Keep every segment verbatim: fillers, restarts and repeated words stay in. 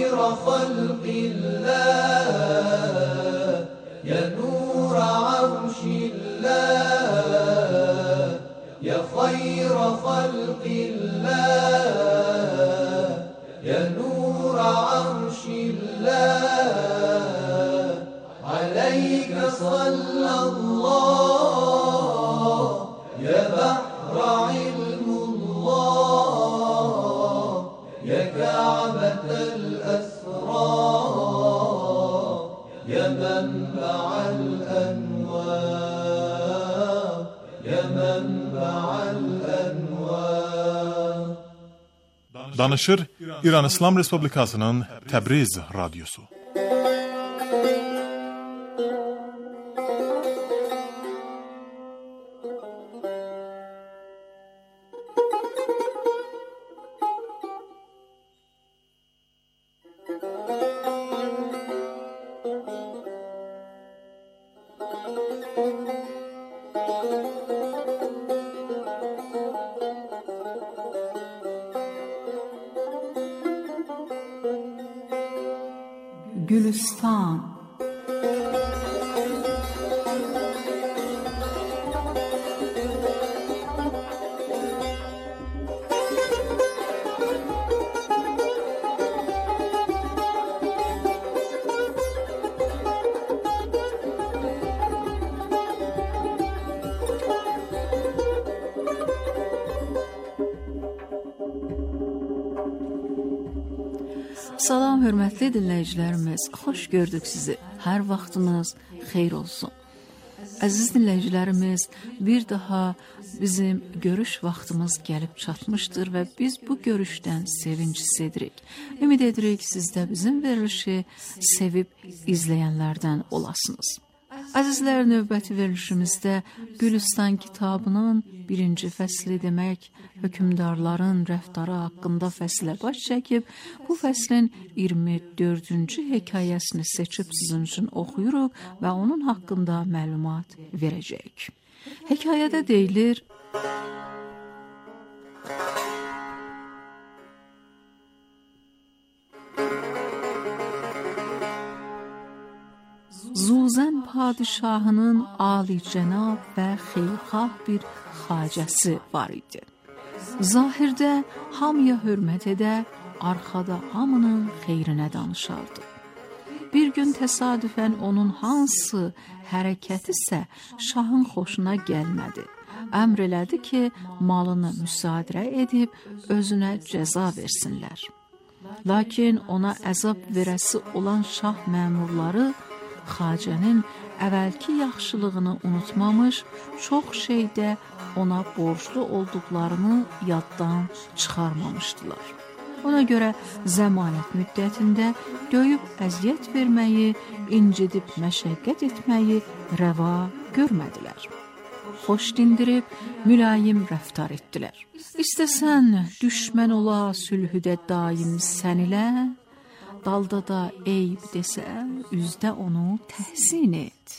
خير خلق الله يا نور عرش الله يا خير خلق الله يا نور عرش الله عليك صلى الله يا بحر علم الله يا كعبة الأسرار يا منبع الأنوار يا منبع الأنوار. Danışır İran İslam Respublikasının Təbriz Radyosu. Gülistan. Salam hörmətli dinləyicilərimiz, xoş gördük sizi. Hər vaxtınız xeyir olsun. Əziz dinləyicilərimiz, bir daha bizim görüş vaxtımız gəlib çatmışdır və biz bu görüşdən sevinç edirik. Ümid edirik siz də bizim verilişi sevib izləyənlərdən olasınız. Əzizlər, növbəti verilişimizdə Gülistan kitabının birinci fəsli demək, hökümdarların rəftarı haqqında fəslə baş çəkib, bu fəslin iyirmi dördüncü hekayəsini seçib sizin üçün oxuyuruq və onun haqqında məlumat verəcəyik. Hekayədə deyilir: Zuzən padişahının alicənab və xeyirxah bir xacəsi var idi. Zahirdə hamıya hörmət edə, arxada hamının xeyrinə danışardı. Bir gün təsadüfən onun hansı hərəkəti isə şahın xoşuna gəlmədi. Əmr elədi ki, malını müsadirə edib özünə cəza versinlər. Lakin ona əzab verəsi olan şah məmurları xacənin əvvəlki yaxşılığını unutmamış, çox şeydə ona borclu olduqlarını yaddan çıxarmamışdılar. Ona görə zəmanət müddətində döyüb əziyyət verməyi, incidib məşəqqət etməyi rəva görmədilər. Xoş dindirib, mülayim rəftar etdilər. İstəsən düşmən ola sülhüdə daim sən ilə, dalda da eyb desə, üzdə onu təhsin et.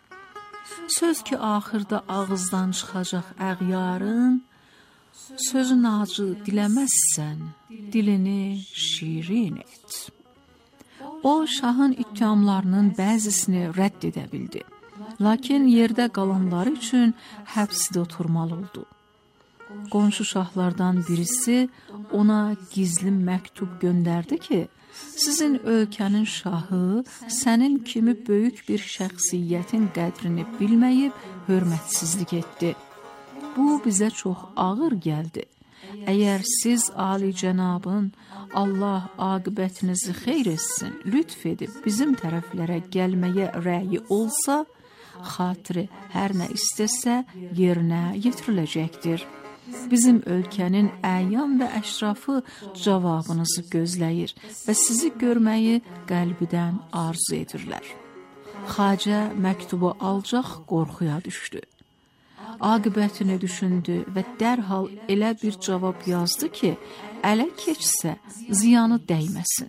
Söz ki, axırda ağızdan çıxacaq əğyarın, sözün acı diləməzsən, dilini şirin et. O, şahın ittihamlarının bəzisini rədd edə bildi. Lakin yerdə qalanları üçün həbsdə oturmalı oldu. Qonşu şahlardan birisi ona gizli məktub göndərdi ki, sizin ölkənin şahı sənin kimi böyük bir şəxsiyyətin qədrini bilməyib hörmətsizlik etdi. Bu bizə çox ağır gəldi. Əgər siz alicənabın Allah aqibətinizi xeyr etsin, lütf edib bizim tərəflərə gəlməyə rəyi olsa, xatiri hər nə istəsə yerinə yetiriləcəkdir. Bizim ölkənin əyan və əşrafı cavabınızı gözləyir və sizi görməyi qəlbidən arzu edirlər. Xacə məktubu alacaq qorxuya düşdü. Aqibətini düşündü və dərhal elə bir cavab yazdı ki, ələ keçsə ziyanı dəyməsin.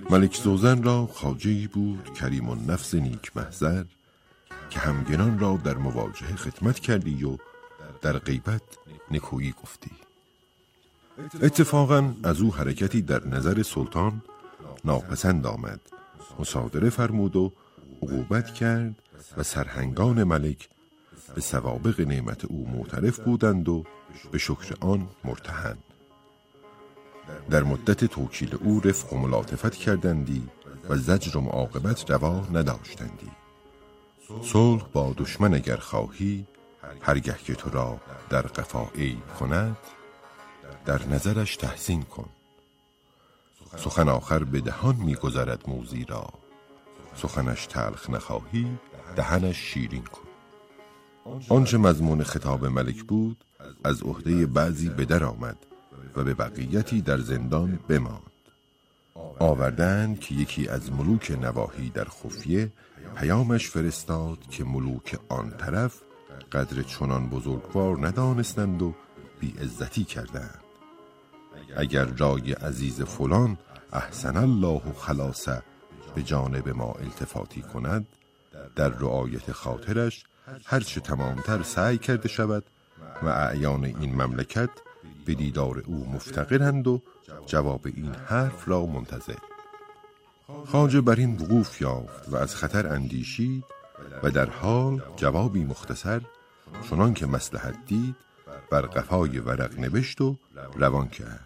ملک زوزن را خواجه‌ای بود کریم النفس نیک محضر، که همگنان را در مواجهه خدمت کردی و در غیبت نکویی گفتی. اتفاقاً از او حرکتی در نظر سلطان ناپسند آمد، مصادره فرمود و عقوبت کرد و سرهنگان ملک به سوابق نعمت او معترف بودند و به شکر آن مرتهن. در مدت توکیل او رفق و ملاطفت کردندی و زجر و معاقبت روا نداشتندی. صلح با دشمن اگر خواهی، هرگه که تو را در قفا عیب کند، در نظرش تحسین کن. سخن آخر به دهان می گذرد موذی را، سخنش تلخ نخواهی دهنش شیرین کن. آنچه مضمون خطاب ملک بود از عهده بعضی به در آمد و به بقیتی در زندان بماند. آوردند که یکی از ملوک نواحی در خفیه پیامش فرستاد که ملوک آن طرف قدر چنان بزرگوار ندانستند و بی عزتی کردند. اگر رای عزیز فلان احسن الله خلاصه به جانب ما التفاتی کند، در رعایت خاطرش هرچه تمامتر سعی کرده شود و اعیان این مملکت به دیدار او مفتقرند و جواب این حرف را منتظر. خواجه بر این وقوف یافت و از خطر اندیشید و در حال جوابی مختصر چنان که مصلحت دید بر قفای ورق نوشت و روان کرد.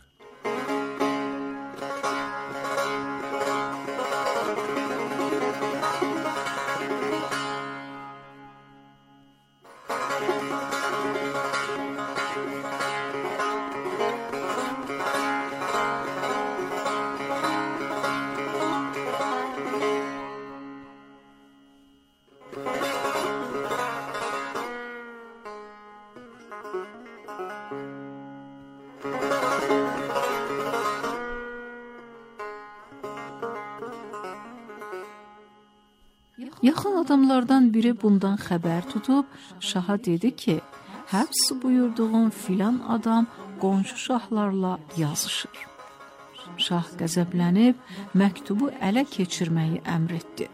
Yaxın adamlardan biri bundan xəbər tutub şaha dedi ki, həbs buyurduğun filan adam qonşu şahlarla yazışır. Şah qəzəblənib məktubu ələ keçirməyi əmr etdi.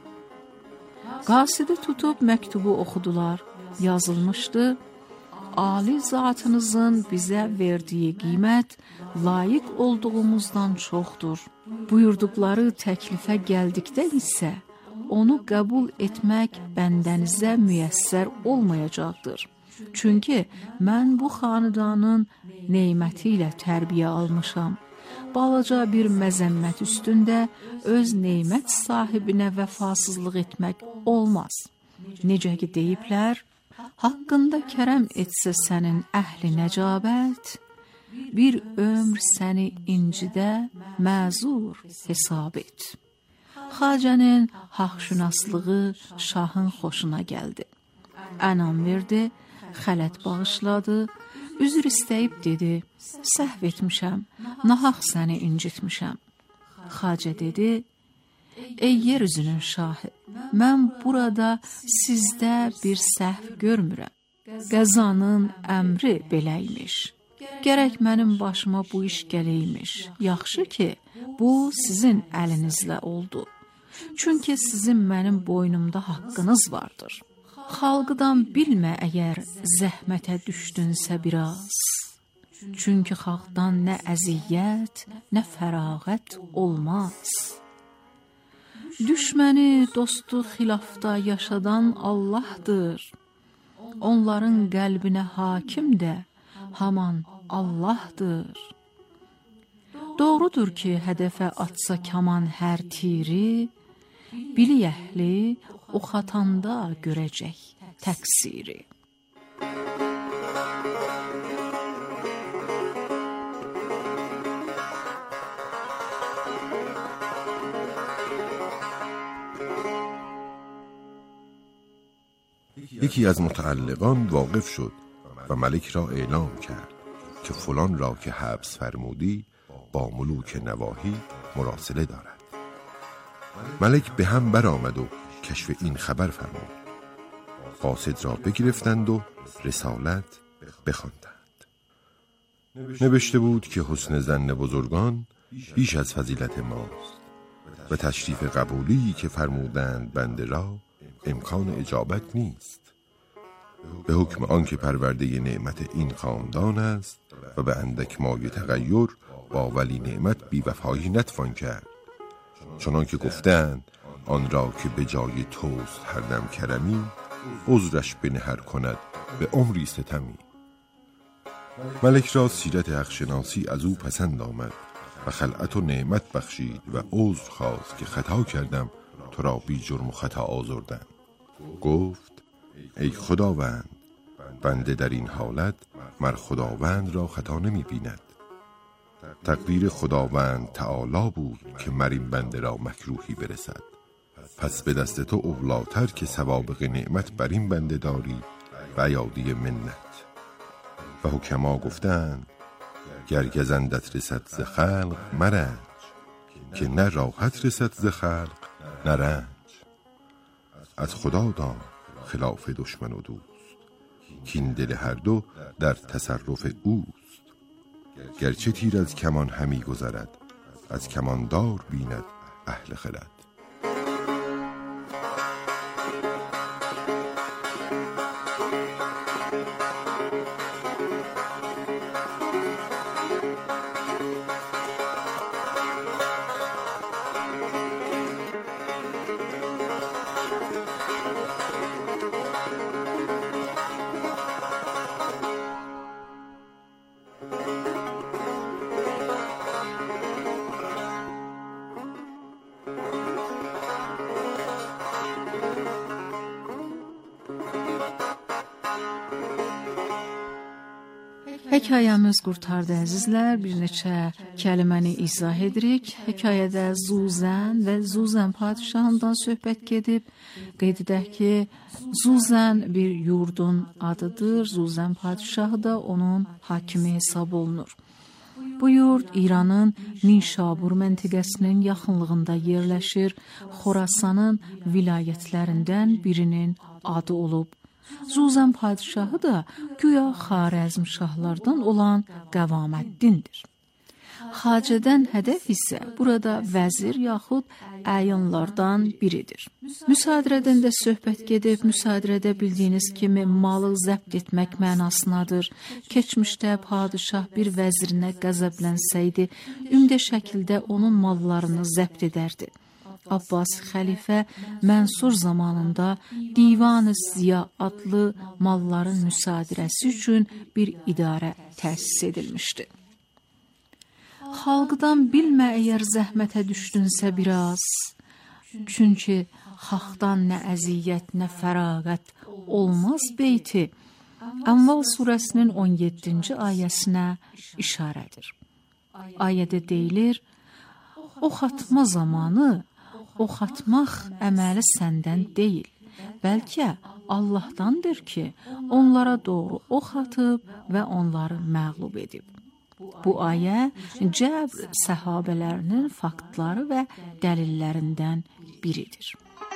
Qasidi tutub məktubu oxudular. Yazılmışdı: Ali zatınızın bizə verdiyi qiymət layiq olduğumuzdan çoxdur. Buyurduqları təklifə gəldikdə isə onu qəbul etmək bəndənizə müyəssər olmayacaqdır. Çünki mən bu xanədanın neyməti ilə tərbiyə almışam. Balaca bir məzəmmət üstündə öz neymət sahibinə vəfasızlıq etmək olmaz. Necə ki deyiblər, haqqında kərəm etsə sənin əhli nəcabət, bir ömr səni incidə məzur hesab et. Xacənin haqşünaslığı şahın xoşuna gəldi. Ənam verdi, xələt bağışladı, üzr istəyib dedi, səhv etmişəm, nahaq səni incitmişəm. Xacə dedi, ey yer üzünün şahı, mən burada sizdə bir səhv görmürəm. Qəzanın əmri beləymiş. Gərək mənim başıma bu iş gələymiş. Yaxşı ki, bu sizin əlinizlə oldu. Çünki sizin mənim boynumda haqqınız vardır. Xalqıdan bilmə əgər zəhmətə düşdünsə biraz. Çünki xalqdan nə əziyyət, nə fərağət olmaz. Düşməni, dostu xilafda yaşadan Allahdır. Onların qəlbinə hakim də haman Allahdır. Doğrudur ki, hədəfə atsa kaman hər tiri, bili əhli oxatanda görəcək təqsiri. یکی از متعلقان واقف شد و ملک را اعلام کرد که فلان را که حبس فرمودی با ملوک نواحی مراسله دارد. ملک به هم برآمد و کشف این خبر فرمود. قاصد را بگرفتند و رسالت بخواندند. نوشته بود که حسن ظن بزرگان بیش از فضیلت ماست و تشریف قبولی که فرمودند بنده را امکان اجابت نیست، به حکم آنکه پرورده نعمت این خاندان است و به اندک مایه تغییر با ولی نعمت بی‌وفایی نتوان کرد، چنان که گفتند آن را که به جای توست هر دم کرمی، عذرش بنهر کند به عمری ستمی. ملک را سیرت حق‌شناسی از او پسند آمد و خلعت و نعمت بخشید و عذر خواست که خطا کردم تو را بی جرم و خطا آزردم. گفت ای خداوند، بنده در این حالت مر خداوند را خطا نمی بیند. تقدیر خداوند تعالی بود که مر این بنده را مکروهی برسد، پس به دست تو اولاتر که سوابق نعمت بر این بنده داری و ایادی منت. و حکما گفتند گر گزندت رسد ز خلق مرنج، که نه راحت رسد ز خلق نه رنج. از خدا دان خلاف دشمن و دوست، کین دل هر دو در تصرف اوست. گرچه تیر از کمان همی گذرد، از کماندار بیند اهل خرد. Hekayəmiz qurtardı əzizlər. Bir neçə kəliməni izah edirik. Hekayədə Zuzən və Zuzən padişahından söhbət gedib. Qeyd edək ki, Zuzən bir yurdun adıdır. Zuzən padişahı da onun hakimi hesab olunur. Bu yurd İranın Nişabur məntəqəsinin yaxınlığında yerləşir. Xorasanın vilayətlərindən birinin adı olub. Zuzən padişahı da güya Xarəzm şahlardan olan Qəvaməddindir. Xacədən hədəf isə burada vəzir yaxud əyanlardan biridir. Müsadirədən də söhbət gedib, müsadirədə bildiyiniz kimi malı zəbt etmək mənasındadır. Keçmişdə padişah bir vəzirinə qəzəblənsəydi, ümdə şəkildə onun mallarını zəbt edərdi. Abbas xəlifə Mənsur zamanında Divan-ı Ziya adlı malların müsadirəsi üçün bir idarə təsis edilmişdi. Xalqdan bilmə əgər zəhmətə düşdünsə biraz, çünki xalqdan nə əziyyət, nə fərağət olmaz beyti, Ənval surəsinin on yeddinci ayəsinə işarədir. Ayədə deyilir, ox atma zamanı, ox atmaq əməli səndən deyil, bəlkə Allahdandır ki, onlara doğru ox atıb və onları məğlub edib. Bu ayə Cəbr səhabələrinin faktları və dəlillərindən biridir.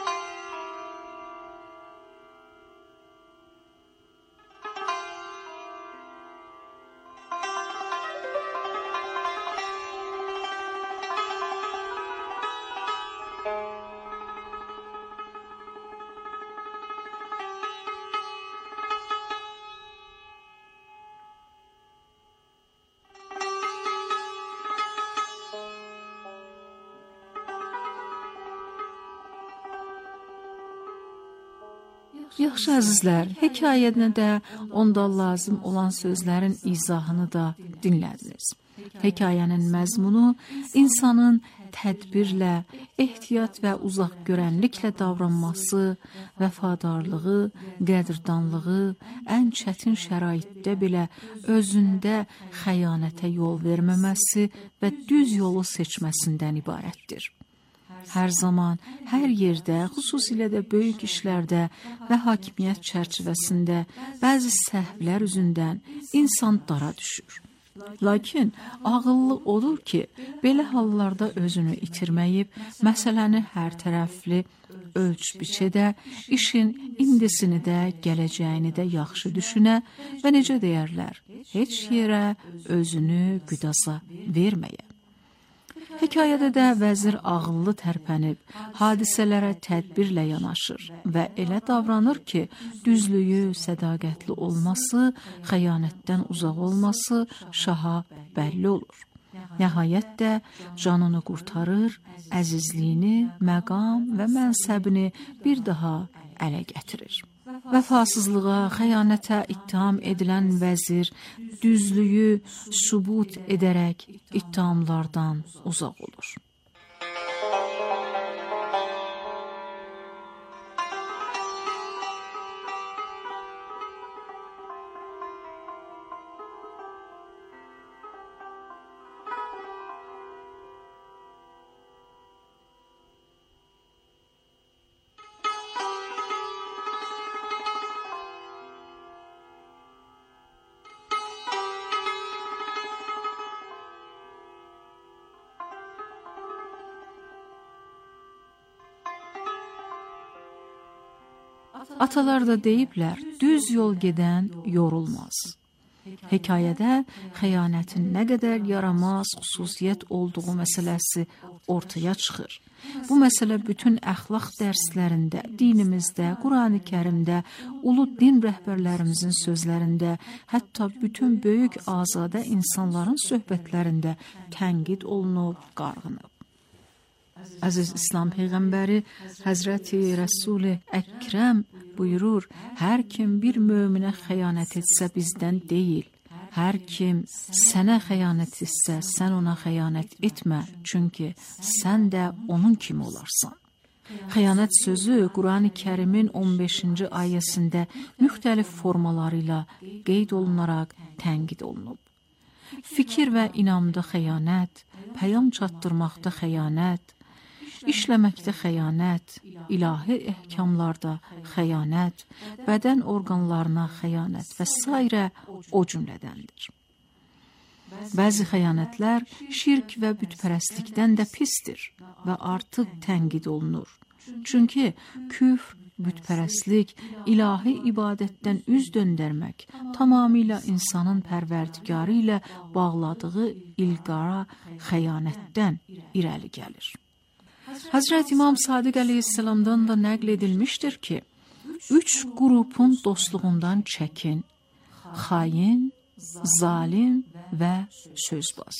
Yaxşı əzizlər, hekayədə də onda lazım olan sözlərin izahını da dinlədiniz. Hekayənin məzmunu insanın tədbirlə, ehtiyat və uzaq görənliklə davranması, vəfadarlığı, qədrdanlığı, ən çətin şəraitdə belə özündə xəyanətə yol verməməsi və düz yolu seçməsindən ibarətdir. Hər zaman, hər yerdə, xüsusilə də böyük işlərdə və hakimiyyət çərçivəsində bəzi səhvlər üzündən insan dara düşür. Lakin ağıllı odur ki, belə hallarda özünü itirməyib, məsələni hər tərəfli ölç-biçədə, işin indisini də, gələcəyini də yaxşı düşünə və necə deyərlər, heç yerə özünü güdaza verməyə. Hekayədə də vəzir ağıllı tərpənib, hadisələrə tədbirlə yanaşır və elə davranır ki, düzlüyü, sədaqətli olması, xəyanətdən uzaq olması şaha bəlli olur. Nəhayət də canını qurtarır, əzizliyini, məqam və mənsəbini bir daha ələ gətirir. Vəfasızlığa, xəyanətə ittiham edilən vəzir düzlüyü sübut edərək ittihamlardan uzaq olur. Atalar da deyiblər, düz yol gedən yorulmaz. Hekayədə xəyanətin nə qədər yaramaz xüsusiyyət olduğu məsələsi ortaya çıxır. Bu məsələ bütün əxlaq dərslərində, dinimizdə, Qurani Kərimdə, ulu din rəhbərlərimizin sözlərində, hətta bütün böyük azadə insanların söhbətlərində tənqid olunub, qarğınıb. Əziz İslam Peyğəmbəri Həzrəti Rəsul-i Əkrəm buyurur, hər kim bir möminə xəyanət etsə bizdən deyil. Hər kim sənə xəyanət etsə, sən ona xəyanət etmə, çünki sən də onun kimi olarsan. Xəyanət sözü Qurani Kərimin on beşinci ayəsində müxtəlif formaları ilə qeyd olunaraq tənqid olunub. Fikir və inamda xəyanət, pəyam çatdırmaqda xəyanət, İşləməkdə xəyanət, ilahi ehkamlarda xəyanət, bədən orqanlarına xəyanət və s. o cümlədəndir. Bəzi xəyanətlər şirk və bütpərəstlikdən də pisdir və artıq tənqid olunur. Çünki küfr, bütpərəstlik, ilahi ibadətdən üz döndərmək tamamilə insanın pərverdigarı ilə bağladığı ilqara xəyanətdən irəli gəlir. Hazreti İmam Sadiq Əleyhisselam'dan da nəql edilmişdir ki, üç qrupun dostluğundan çəkin, xain, zalim və sözbaz.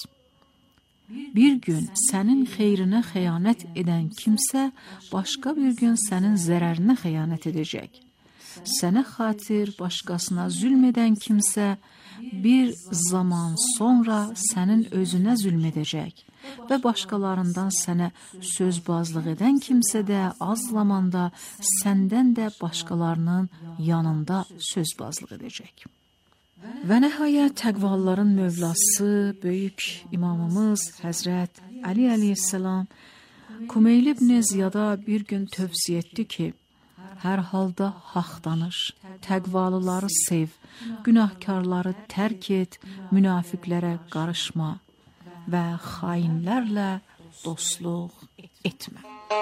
Bir gün sənin xeyrinə xəyanət edən kimsə, başqa bir gün sənin zərərinə xəyanət edəcək. Sənə xatir başqasına zülm edən kimsə, bir zaman sonra sənin özünə zülm edəcək. Və başqalarından sənə sözbazlıq edən kimsə də az zamanda səndən də başqalarının yanında sözbazlıq edəcək. Və nəhayət təqvalıların mövlası, böyük imamımız Həzrət Əli əleyhissalam Kumeyl ibn Ziyada bir gün tövsiyə etdi ki, hər halda haqq danış, təqvalıları sev, günahkarları tərk et, münafiqlərə qarışma və xainlərlə dostluq etmə.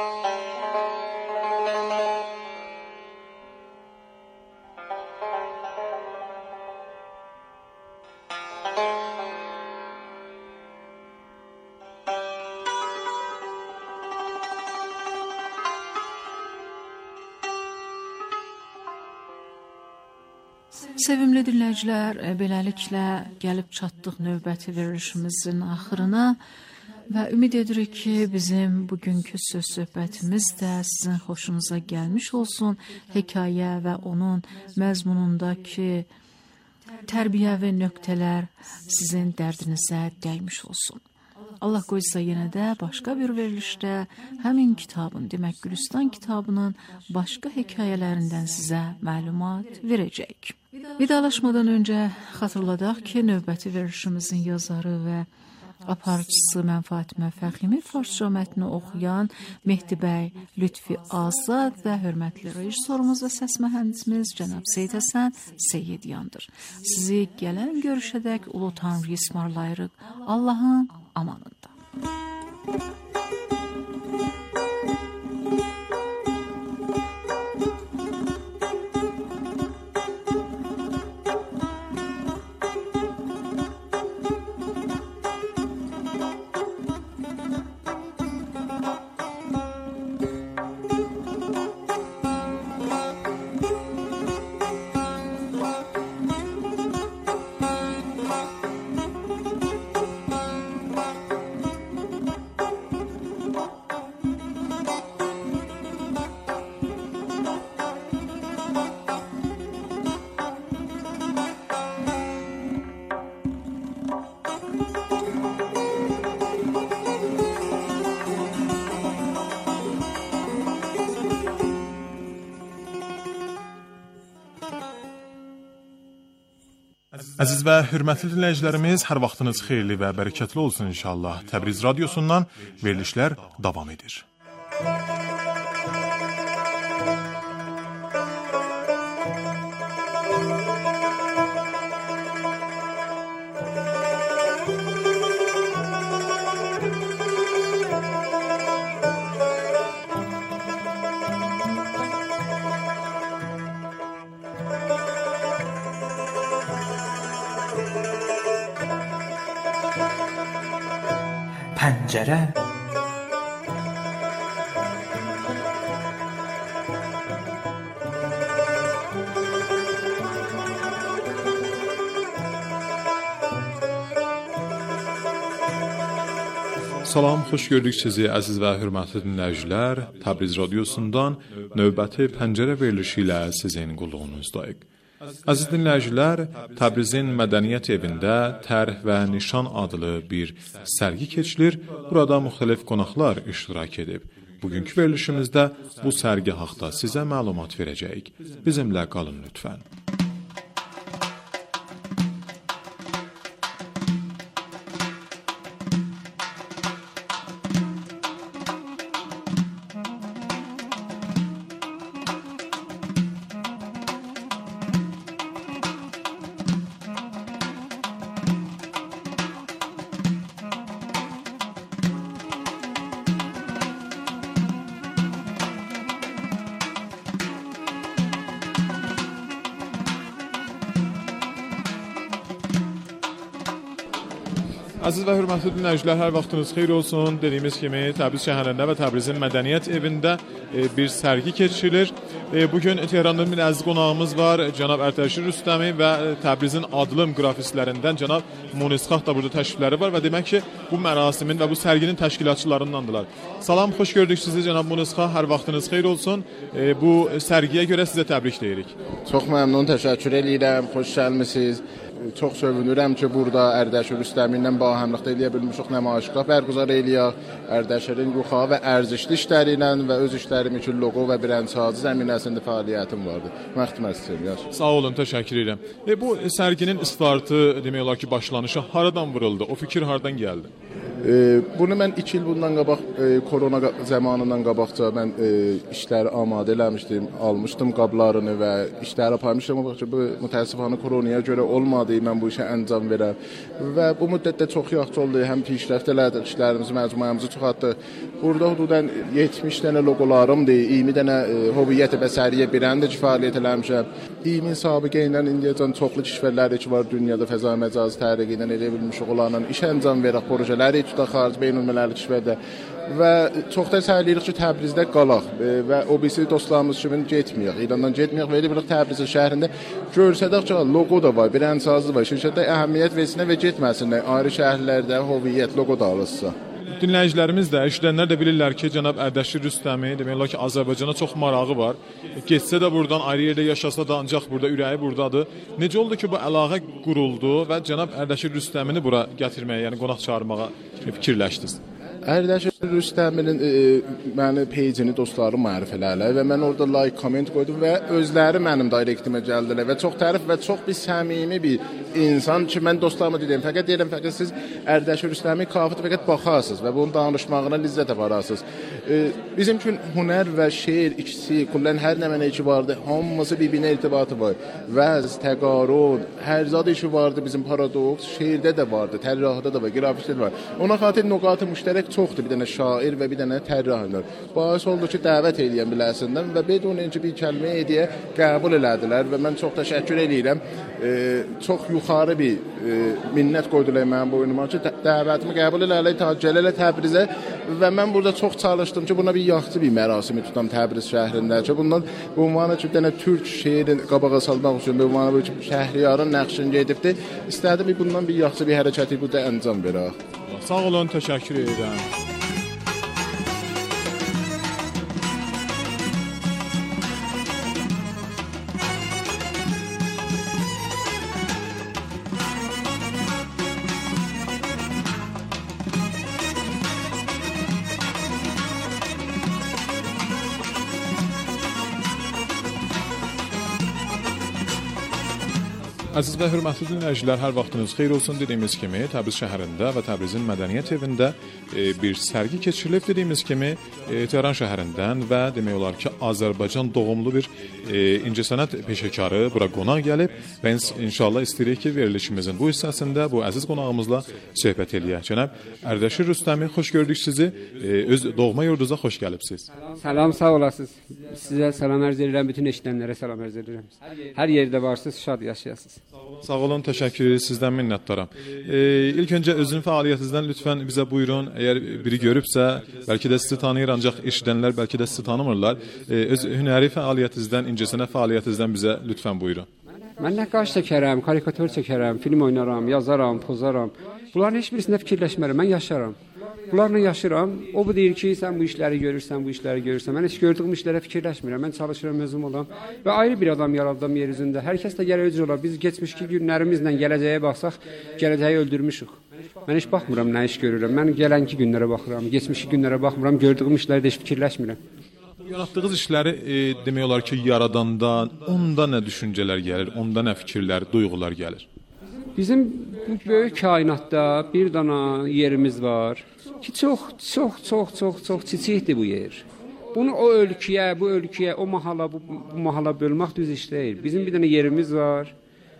Sevimli dinləyicilər, beləliklə gəlib çatdıq növbəti verilişimizin axırına və ümid edirik ki, bizim bugünkü söz söhbətimiz də sizin xoşunuza gəlmiş olsun. Hekayə və onun məzmunundakı tərbiyəvi nöqtələr sizin dərdinizə dəymiş olsun. Allah qoysa yenə də başqa bir verilişdə həmin kitabın, demək Gülüstan kitabının başqa hekayələrindən sizə məlumat verəcəyik. Vidalaşmadan öncə xatırladaq ki, növbəti verilişimizin yazarı və aparıcısı mən Fatimə Fəximi, farsça mətni oxuyan Mehdi bəy Lütfi Azad və hörmətli rejissorumuz və səs mühəndisimiz cənab Seyid Həsən Seyyidyandır. Sizi gələn görüşədək Ulu Tanrı ismarlayırıq. Allahın amanında. Əziz və hörmətli dinləyicilərimiz, hər vaxtınız xeyirli və bərəkətli olsun inşallah. Təbriz radiosundan verilişlər davam edir. پنجره Salam, xoş gördük sizi əziz və hörmətli dinləyicilər. Təbriz radiosundan növbəti pəncərə verilişi ilə sizin qulluğunuzdayıq. Əziz dinləyicilər, Təbrizin Mədəniyyət evində Tərh və Nişan adlı bir sərgi keçilir. Burada müxtəlif qonaqlar iştirak edib. Bugünkü verilişimizdə bu sərgi haqqında sizə məlumat verəcəyik. Bizimlə qalın lütfən. Əziz və hörmətli dinləyicilər, hər vaxtınız xeyir olsun. Dediyimiz kimi Təbriz şəhərində və Təbrizin Mədəniyyət evində bir sərgi keçirilir. Bugün Tehrandan bir əziz qonağımız var, cənab Ərtəşir Rüstəmi və Təbrizin adlı qrafistlərindən cənab Munisxah da burada təşrifləri var və demək ki, bu mərasimin və bu sərginin təşkilatçılarındandılar. Salam, xoş gördük sizi cənab Munisxah, hər vaxtınız xeyir olsun. Bu sərgiyə görə sizə təbrik deyirik. Çox məmnun, təşəkkür edirəm, xoş gəlmisiniz. Çox sevinirəm ki, burada Ərdəşir Rüstəmi ilə bahəmlikdə eləyə bilmişik, nümayişgah bərqərar eləyək. Ərdəşirin yuxarı və ərzişli işləri ilə və öz işlərim üçün loqo və brendsazi zəminəsində fəaliyyətim vardı. Məxtumə istəyirəm. Sağ olun, təşəkkür edirəm. E, bu sərginin startı, demək olar ki, başlanışı haradan vuruldu? O fikir haradan gəldi? E, bunu mən iki il bundan qabaq, e, korona zamanından qabaqca mən e, işləri amadə eləmişdim, almışdım qablarını və işləri aparmışdım. Amma bu mütəəssifانه koronaya görə olmadı, mən bu işə əncam verəm. Və bu müddətdə çox yaxşı oldu, həm pişrəft elədik, işlərimizi, məcmuəmizi çoxaltdıq. Burada hududan yetmiş dənə loqolarımdır, iyirmi dənə e, hoviyyət bəsəriyyə birəndə fəaliyyət eləmişəm. iyirmi sabiqə ilə indiyəcən çoxlu kişvərləri ki var dünyada fəza məcazi təhriqi ilə elə bilmişik olanın iş əncam verək projeləri da xaric beynəlmiləli kişvərdə və çox da səhərləyirik ki, Təbrizdə qalaq və o birisi dostlarımız kimi getməyək, İrandan getməyək və elə bilək Təbrizin şəhərində görsədək ki, loqo da var, brendsazi var, şirkətdə əhəmiyyət versinlər və getməsinlər, ayrı şəhərlərdə hoviyyət loqo da alırsa. Dinləyicilərimiz də, eşidənlər də bilirlər ki, cənab Ərdəşir Rüstəmi, demək olar ki, Azərbaycana çox marağı var. Getsə də buradan, ayrı yerdə yaşasa da ancaq burada ürəyi buradadır. Necə oldu ki, bu əlaqə quruldu və cənab Ərdəşir Rüstəmini bura gətirməyə, yəni qonaq çağırmağa fikirləşdiniz? Ərdəşir Rüstəminin e, mənim peycini dostlarım mərifələrlə və mən orada like, comment qoydum və özləri mənim direktimə gəldilər və çox tərif və çox bir səmimi bir insan ki, mən dostlarıma deyirəm, fəqət deyirəm, fəqət siz Ərdəşir Rüstəmi kafirdə fəqət baxarsınız və bunun danışmağına lizzət apararsınız. E, bizim üçün hünər və şeir ikisi, kullən hər nə mənə iki vardı, hamısı bir-birinə irtibatı var. Vəz, təqarun, hər zad işi vardı, bizim paradoks, şeirdə də vardı, tərrahda da var, qrafikdə də var. Ona xatir nöqat-ı müştərək çoxdur, bir dənə şair və bir dənə tərrahlar. Bais oldu ki, dəvət eləyən biləsindən və bedun ki, bir kəlmə ediyə qəbul elədilər və mən çox təşəkkür edirəm. E, çox yuxarı bir e, minnət qoydular mənim boynuma ki, dəvətimi qəbul elədilər, ta gələrlər Təbrizə və mən burada çox çalışdım ki, buna bir yaxşı bir mərasimi tutam Təbriz şəhərində ki, bundan bu ünvanı ki, bir dənə türk şeirini qabağa salmaq üçün bu ünvanı ki, Şəhriyarın nəqşini gedibdi. İstədim ki, bundan bir yaxşı bir hərəkəti burada əncam verək. Sağ olun, təşəkkür edirəm. Əziz və hörmətli dinləyicilər, hər vaxtınız xeyir olsun. Dediyimiz kimi Təbriz şəhərində və Təbrizin Mədəniyyət evində e, bir sərgi keçirilib. Dediyimiz kimi e, Tehran şəhərindən və demək olar ki, Azərbaycan doğumlu bir e, incəsənət peşəkarı bura qonaq gəlib və inşallah istəyirik ki, verilişimizin bu hissəsində bu əziz qonağımızla söhbət eləyək. Cənab Ərdəşir Rüstəmi, xoş gördük sizi. E, öz doğma yurdunuza xoş gəlibsiz. Salam, sağ olasınız. Sizə salam ərz edirəm, bütün eşidənlərə salam ərz edirəm. Hər yerdə varsınız, şad yaşayasınız. Sağ olun, təşəkkür ederiz, sizdən minnətdaram. E, ilk öncə özünün fəaliyyətinizdən lütfən bizə buyurun. Əgər biri görübsə, bəlkə də sizi tanıyır, ancaq eşidənlər bəlkə də sizi tanımırlar. E, öz hünəri fəaliyyətinizdən, incəsənət fəaliyyətinizdən bizə lütfən buyurun. Mən nəqqaş çəkərəm, karikatur çəkərəm, film oynaram, yazaram, pozaram. Bunların heç birisində fikirləşmərəm, mən yaşaram. Bunlarla yaşıram. O bu deyir ki, sən bu işləri görürsən, bu işləri görürsən. Mən heç gördüyüm işlərə fikirləşmirəm. Mən çalışıram, özüm olam və ayrı bir adam yaradım yer üzündə. Hər kəs də gələcək olar. Biz keçmişki günlərimizlə gələcəyə baxsaq, gələcəyi öldürmüşük. Mən heç baxmıram nə iş görürəm. Mən gələnki günlərə baxıram, keçmişki günlərə baxmıram, gördüyüm işləri də heç fikirləşmirəm. Yaratdığınız işləri e, demək olar ki, yaradanda onda nə düşüncələr gəlir, onda nə fikirlər, duyğular gəlir? Bizim bu böyük kainatda bir dana yerimiz var ki, çox, çox, çox, çox, çox çiçikdir bu yer. Bunu o ölkəyə, bu ölkəyə, o mahala, bu, bu mahala bölmək düz iş deyil. Bizim bir dənə yerimiz var.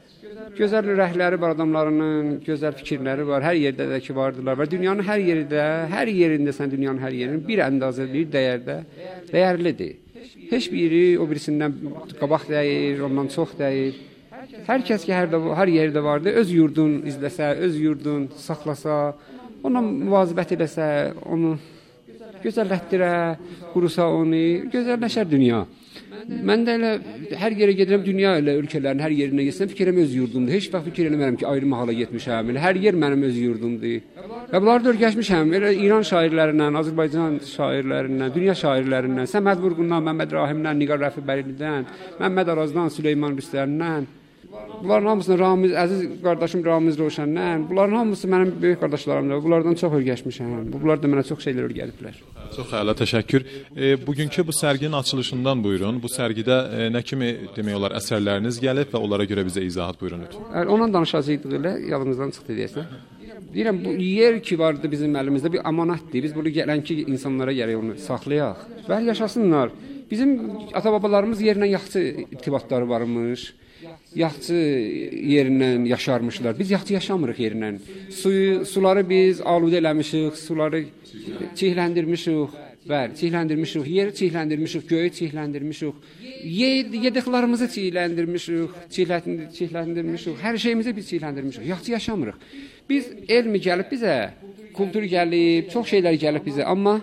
Gözəl ürəkləri var adamlarının, gözəl fikirləri var. Hər yerdə də ki vardılar. Və dünyanın hər yerində, hər yerində sən dünyanın hər yerinin bir əndazə, bir dəyərdə dəyərlidir. Heç biri o birisindən qabaq deyil, ondan çox deyil. Hər kəs ki, hər, də, hər yerdə vardı, öz yurdun izləsə, öz yurdun saxlasa, ona müvazibət eləsə, onu gözəllətdirə, qurusa onu, gözəlləşər dünya. Mən də elə hər yerə gedirəm, dünya ilə ölkələrin hər yerinə getsəm, fikirəm öz yurdumdur. Heç vaxt fikir eləmərəm ki, ayrı mahala getmişəm. Hər yer mənim öz yurdumdur. Və bunları da öyrəşmişəm. Elə İran şairlərindən, Azərbaycan şairlərindən, dünya şairlərindən, Səməd Vurğundan, Məmməd Rahimdən, Nigar Rəfibəlidən, Məmməd Arazdan, Süleyman Rüstəmdən. Bunların hamısını Ramiz, əziz qardaşım Ramiz Roşəndən, bunların hamısı mənim böyük qardaşlarımdır. Bunlardan çox öyrəşmişəm. Bunlar da mənə çox şeylər öyrədiblər. Çox əla, təşəkkür. E, bugünkü bu sərginin açılışından buyurun. Bu sərgidə e, nə kimi demək olar əsərləriniz gəlib və onlara görə bizə izahat buyurun lütfən. Ondan danışacaqdıq elə, yadımızdan çıxdı deyəsən. Deyirəm, bu yer ki vardı bizim əlimizdə bir amanatdır. Biz bunu gələnki insanlara gərək onu saxlayaq. Və yaşasınlar. Bizim ata-babalarımız yerlə yaxşı irtibatları varmış. Yaxçı yerindən yaşarmışlar. Biz yaxçı yaşamırıq yerindən. Suyu, suları biz aludə eləmişik, suları çihləndirmişik. Bəli, çihləndirmişik, yeri çihləndirmişik, göyü çihləndirmişik. Yed, yediklərimizi çihləndirmişik, çihləndirmişik. Hər şeyimizi biz çihləndirmişik. Yaxçı yaşamırıq. Biz elmi gəlib bizə, kultur gəlib, çox şeylər gəlib bizə, amma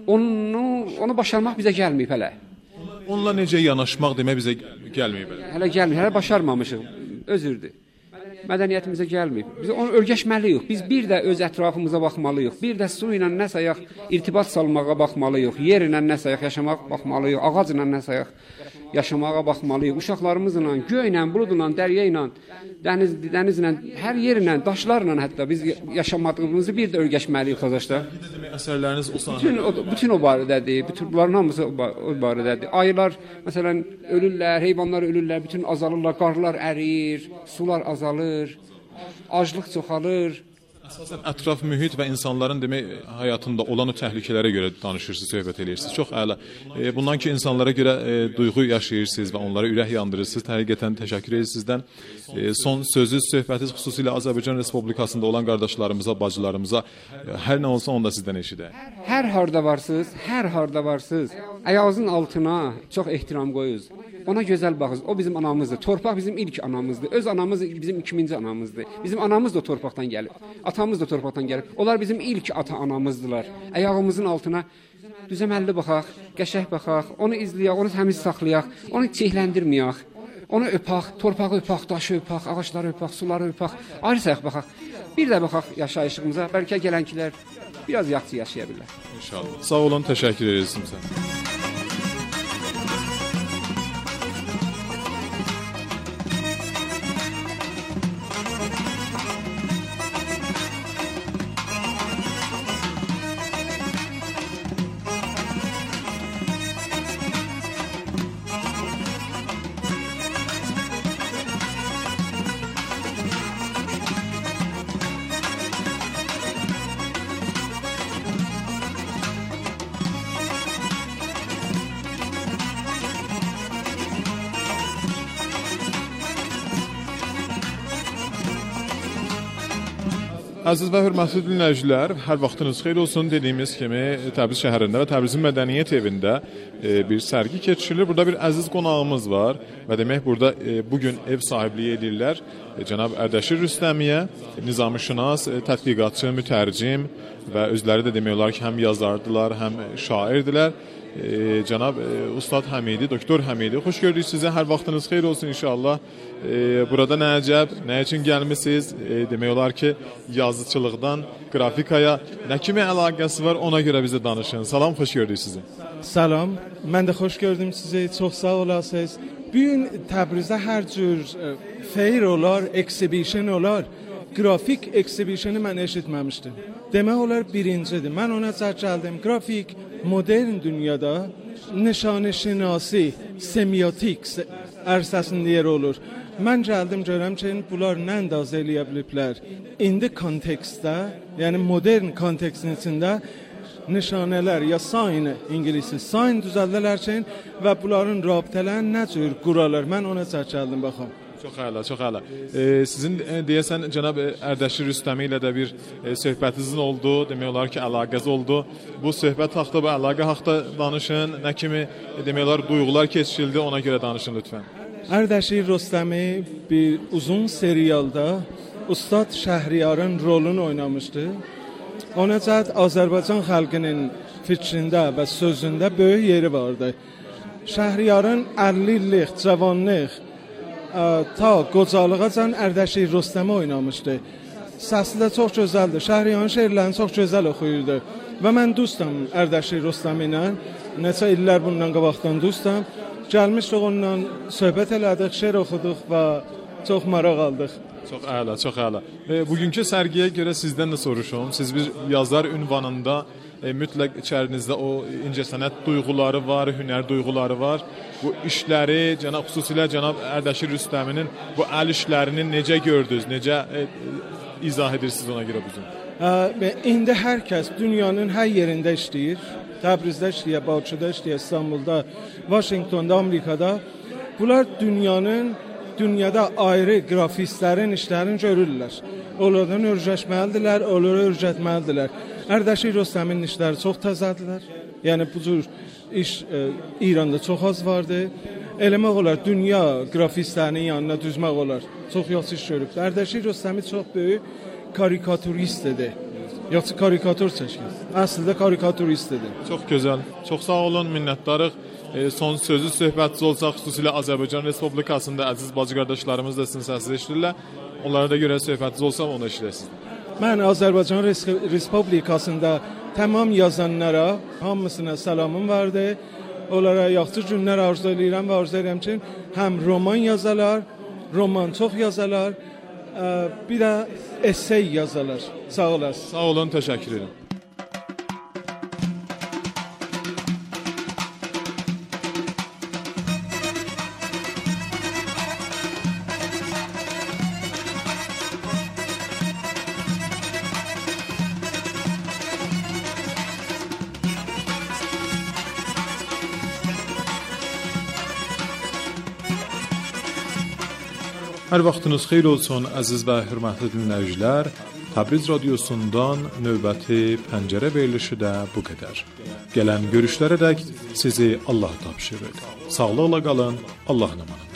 onu onu başarmaq bizə gəlməyib hələ. Onunla necə yanaşmaq demək bizə gəlməyib. Hələ gəlməyib, hələ başarmamışıq. Özürdür. Mədəniyyətimizə gəlməyib. Biz onu öyrəşməliyik. Biz bir də öz ətrafımıza baxmalıyıq. Bir də su ilə nəsəyək irtibat salmağa baxmalıyıq. Yer ilə nəsəyək yaşamağa baxmalıyıq. Ağac ilə nəsəyək yaşamağa baxmalıyıq. Uşaqlarımızla, göylə, buludla, dərya ilə, dəniz, dənizlə, hər yerlə, daşlarla hətta biz yaşamadığımızı bir də öyrəşməliyik Xazaqda. Əsərləriniz o sahədə. Bütün o, bütün o barədədir. Bütün bunların hamısı o barədədir. Ayılar məsələn ölürlər, heyvanlar ölürlər, bütün azalırlar, qarlar əriyir, sular azalır, aclıq çoxalır. Əsasən ətraf mühit və insanların demək həyatında olan o təhlükələrə görə danışırsınız, söhbət edirsiniz. Çox əla. E, bundan ki insanlara görə e, duyğu yaşayırsınız və onlara ürək yandırırsınız. Həqiqətən təşəkkür edirik sizdən. E, son sözünüz, söhbətiniz xüsusilə Azərbaycan Respublikasında olan qardaşlarımıza, bacılarımıza e, hər nə olsa onda sizdən eşidək. Hər harda varsınız, hər harda varsınız. Ayağınızın altına çox ehtiram qoyunuz. Ona gözəl baxınız. O bizim anamızdır. Torpaq bizim ilk anamızdır. Öz anamız bizim ikinci anamızdır. Bizim anamız da torpaqdan gəlib. Atamız da torpaqdan gəlib. Onlar bizim ilk ata-anamızdılar. Ayağımızın altına düzəməlli baxaq, qəşəng baxaq, onu izləyək, onu təmiz saxlayaq, onu çihləndirməyək. Onu öpək, torpağı öpək, daşı öpək, ağacları öpək, suları öpək. Ayrı sayaq baxaq. Bir də baxaq yaşayışımıza. Bəlkə gələnkilər biraz yaxşı yaşaya bilər. İnşallah. Sağ olun, təşəkkür ederiz sizə. Əziz və hörmətli dinləyicilər, hər vaxtınız xeyir olsun. Dediyimiz kimi Təbriz şəhərində və Təbrizin Mədəniyyət evində bir sərgi keçirilir. Burada bir əziz qonağımız var və demək burada bugün ev sahibliyi edirlər cənab Ərdəşir Rüstəmiyə, nizamşünas, tədqiqatçı, mütərcim və özləri də demək olar ki, həm yazardılar, həm şairdilər. E, cənab e, Ustad Həmidi, Doktor Həmidi, xoş gördük sizə. Hər vaxtınız xeyir olsun inşallah. E, burada nə əcəb, nə üçün gəlmisiniz? E, demək olar ki, yazıçılıqdan qrafikaya nə kimi əlaqəsi var, ona görə bizə danışın. Salam, xoş gördük sizi. Salam, mən də xoş gördüm sizi. Çox sağ olasınız. Bu gün Təbrizdə hər cür fair olar, exhibition olar. Grafik exhibitionu mən eşitməmişdim. Demək olar birincidir. Mən ona cəhd gəldim. Grafik modern dünyada nişanə şinasi, semiotik ərsəsində yer olur. Mən gəldim görəm ki, bunlar nə əndazə eləyə biliblər. İndi kontekstdə, yəni modern kontekstin içində nişanələr ya sign, ingiliscə sign düzəldilər ki, və bunların rabitələrini nə cür quralar. Mən ona cəhd gəldim baxam. Çox əla, çox əla. E, sizin e, deyəsən cənab Ərdəşir Rüstəmi ilə də bir e, söhbətinizin oldu, demək olar ki, əlaqəz oldu. Bu söhbət haqqında, bu əlaqə haqqında danışın. Nə kimi e, demək olar duyğular keçirildi, ona görə danışın lütfən. Ərdəşir Rüstəmi bir uzun serialda Ustad Şəhriyarın rolunu oynamışdı. Ona cəhd Azərbaycan xalqının fikrində və sözündə böyük yeri vardı. Şəhriyarın əlli illik cavanlıq ta qocalığa Ərdəşir Rüstəmi oynamışdı. Səsi də çox gözəldir. Şəhriyarın şeirlərini çox gözəl oxuyurdu. Və mən dostam Ərdəşir Rüstəmi ilə. Neçə illər bundan qabaqdan dostam. Gəlmişdik onunla söhbət elədik, şeir oxuduq və çox maraq aldıq. Çox əla, çox əla. E, bugünkü sərgiyə görə sizdən də soruşum. Siz bir yazar ünvanında e, mütləq içərinizdə o incəsənət duyğuları var, hünər duyğuları var. Bu işləri, cənab xüsusilə cənab Ərdəşir Rüstəminin bu əl işlərini necə gördünüz, necə e, izah edirsiniz ona görə bizim? E, indi hər kəs dünyanın hər yerində işləyir. Təbrizdə işləyir, Bakıda işləyir, İstanbulda, Vaşinqtonda, Amerikada. Bunlar dünyanın dünyada ayrı grafistlərin işlərini görürlər. Onlardan öyrəşməlidirlər, onları öyrətməlidirlər. Ərdəşir Rüstəminin işləri çox təzədirlər. Yəni bu cür iş e, İranda çox az vardı. Eləmək olar dünya grafistlərinin yanına düzmək olar. Çox yaxşı iş görüb. Ərdəşir Rüstəmi çox böyük karikaturistdir. Yaxşı karikatur çəkir. Əslində karikaturistdir. Çox gözəl. Çox sağ olun, minnətdarıq. E, son sözü söhbətçi olsaq, xüsusilə Azərbaycan Respublikasında əziz bacı qardaşlarımız da sizin səsini eşidirlər. Onlara da görə söhbətçi olsam, onu eşidəsiniz. Mən Azərbaycan Respublikasında tamam yazanlara hamısına salamım vardı. Onlara yaxşı günlər arzu edirəm və arzu edirəm ki, həm roman yazalar, roman çox yazalar, bir də essay yazalar. Sağ olasınız. Sağ olun, təşəkkür edirəm. Hər vaxtınız xeyir olsun, əziz və hörmətli dinləyicilər. Təbriz radiosundan növbəti pəncərə verilişi də bu qədər. Gələn görüşlərədək sizi Allah tapşırır. Sağlıqla qalın, Allahın amanında.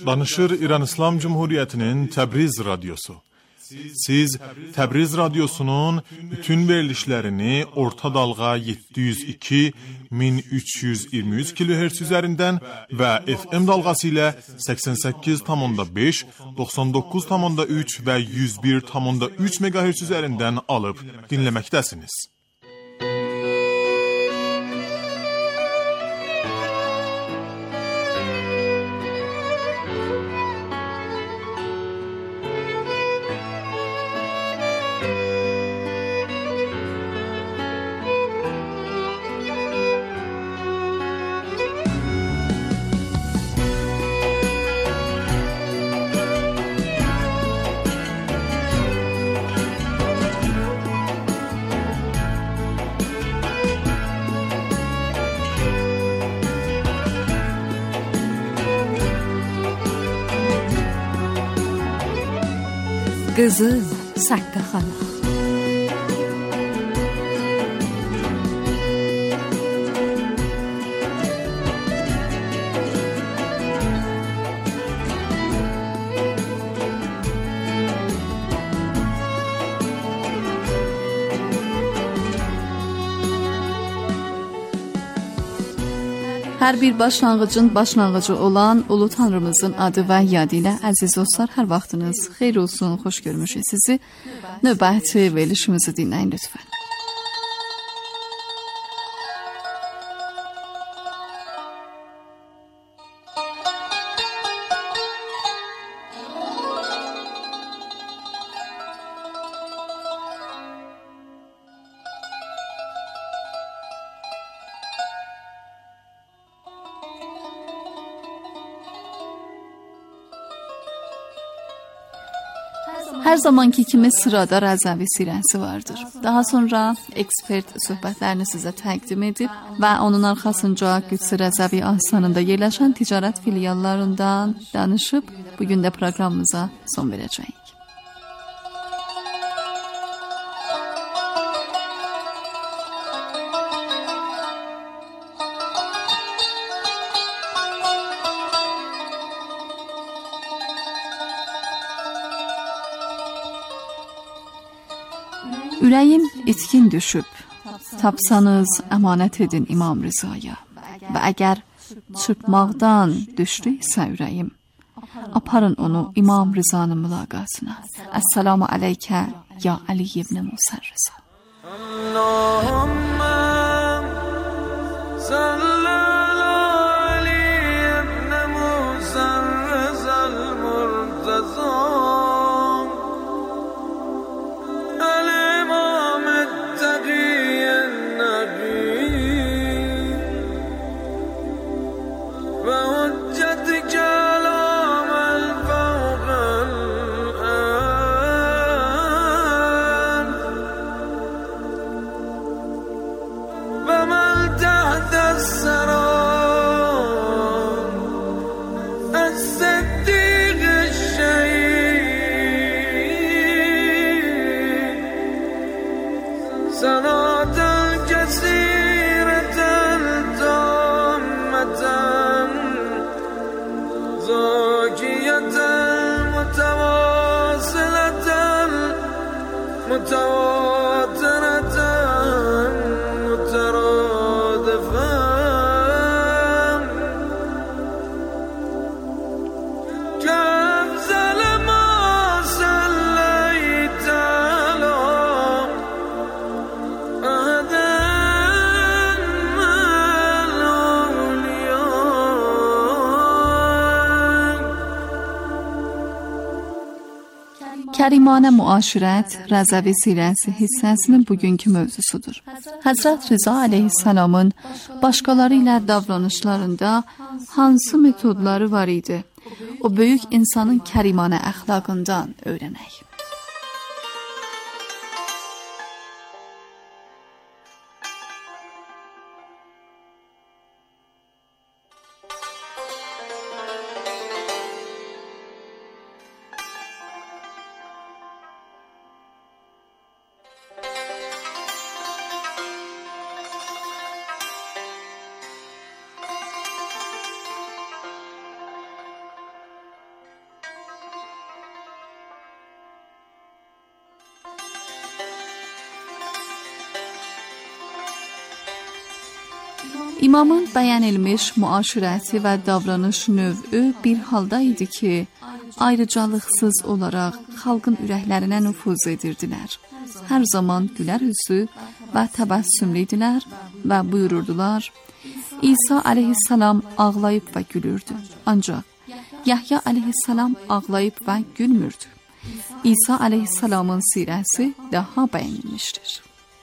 Danışır İran İslam Cumhuriyeti'nin Təbriz Radyosu. Siz Təbriz Radyosu'nun bütün verilişlerini orta dalga yedi yüz iki bin üç yüz iyirmi üç kilohertz üzerinden ve F M dalgası ile seksen sekiz nokta beş, doksan dokuz nokta üç ve yüz bir nokta üç megahertz üzerinden alıp dinlemektesiniz. Qızıl Saqqaxana. Hər bir başlanğıcın başlanğıcı olan Ulu Tanrımızın adı və yadı ilə əziz dostlar, hər vaxtınız xeyir olsun, xoş görmüşük sizi. Növbəti verilişimizi dinləyin lütfən. Hər zamanki kimi sırada Rəzəvi sirəsi vardır. Daha sonra ekspert söhbətlərini sizə təqdim edib və onun arxasınca Qüdsi Rəzəvi Astanasında yerləşən ticarət filiallarından danışıb, bugün də proqramımıza son verəcəyik. Ürəyim itkin düşüb, tapsanız əmanət edin İmam Rızaya və əgər çırpmaqdan düşdüysə ürəyim, aparın onu İmam Rızanın mülaqatına. Əssalamu aleykə ya Ali ibn Musa Rıza. Allahümme salli ala Ali ibn Musa Rıza'l Murtaza. Kərimanə müaşirət Rəzəvi sirəsi hissəsinin bugünkü mövzusudur. Həzrət Rıza əleyhissalamın başqaları ilə davranışlarında hansı metodları var idi? O böyük insanın kərimanə əxlaqından öyrənək. İmamın bəyan edilmiş müaşirəti və davranış növü bir halda idi ki, ayrıcalıqsız olaraq xalqın ürəklərinə nüfuz edirdilər. Hər zaman gülər üzlü və təbəssümlü idilər və buyururdular: İsa aleyhissalam ağlayıb və gülürdü. Ancaq Yahya aleyhissalam ağlayıb və gülmürdü. İsa aleyhissalamın sirəsi daha bəyənilmişdir.